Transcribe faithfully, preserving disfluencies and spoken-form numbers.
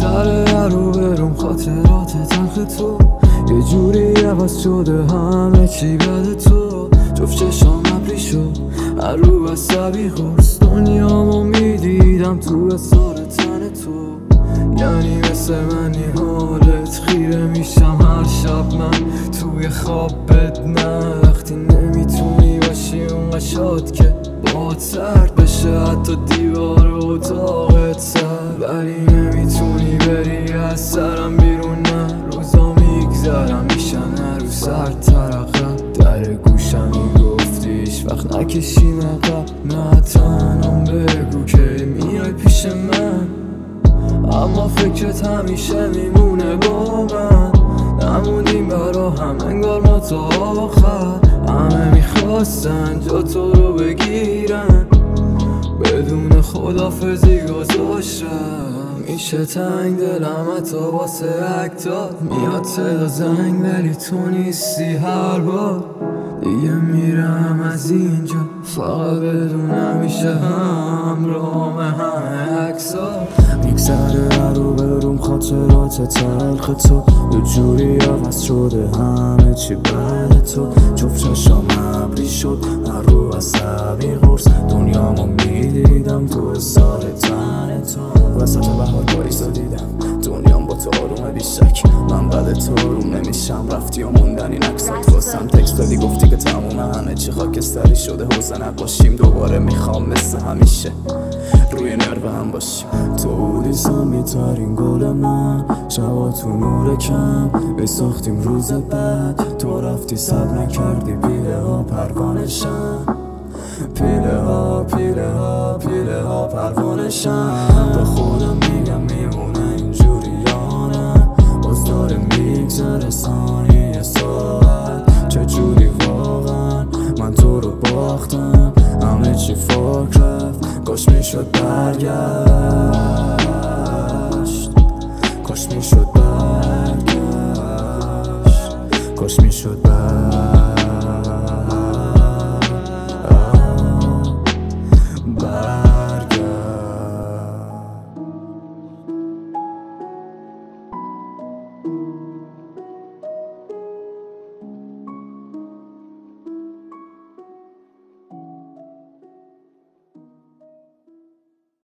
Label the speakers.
Speaker 1: سر رو برم خاطرات تلخ تو یه جوری عوض شده همه چی بعد تو جفت چشام ابری شد هر رو عصبی خورست دنیامو میدیدم تو اثار تن تو یعنی مثل منی حالت خیره میشم هر شب من توی خوابت نه وقتی نمیتونی باشی اونقدر شاد که باهات سرد بشه حتی دیوار و اتاقت سرد ولی نمیتونی بری از سرم بیرون نه روزا میگذرم میشن رو سر ترقم در گوشم میگفتیش وقت نکشیم عقب نه تنم بگو که میای پیش من اما فکرت همیشه میمونه با من نمونیم برا هم انگار ما تا آخر همه میخواستن جا تو رو بگیرن بدون خدافزی گذاشتم میشه تنگ دلم حتی واسه اکتات میاد صدا زنگ ولی تو نیستی هر بار دیگه میرم از اینجا فقط بدونم میشه همراه همه عکس‌ها میگذره رو برم خاطرات تلخ تو یه جوری عوض شده همه چی بعد تو جفت چشام ابری شد هر رو عصبی قرص دنیامو میدیدم تو اثار تن تو وسط بهار پاییزا دیدم دنیام با تو آرومه بیشک من بعد تو روم نمیشم رفتی و موندن این عکسات واسم تکست دادی گفتی که تمومه همه چی خاکستری شده حوزه نباشیم دوباره میخوام مثل همیشه روی نرو هم باشیم تو بودی سمیترین گل من شبا تو نور کم بساختیم روز بعد تو رفتی صبر نکردی پیله ها پروانشم پیله ها پیله ها پیله ها پروانشم با خودم میگم میمونه